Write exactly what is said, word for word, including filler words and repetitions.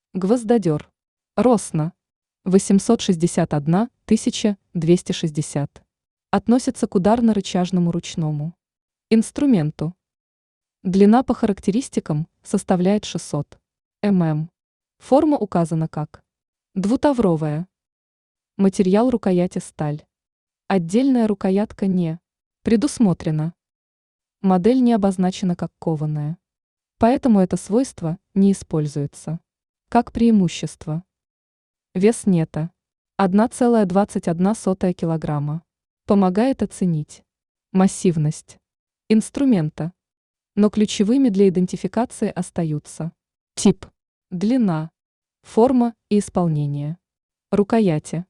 Гвоздодер. Росно. восемьсот шестьдесят одна тысяча двести шестьдесят. Относится к ударно-рычажному ручному инструменту. Длина по характеристикам составляет шестьсот миллиметров. Форма указана как двутавровая. Материал рукояти сталь. Отдельная рукоятка не предусмотрена. Модель не обозначена как кованая. Поэтому это свойство не используется. Как преимущество. Вес нета одна целая двадцать одна сотая килограмма. Помогает оценить массивность инструмента. Но ключевыми для идентификации остаются тип, длина, форма и исполнение рукояти.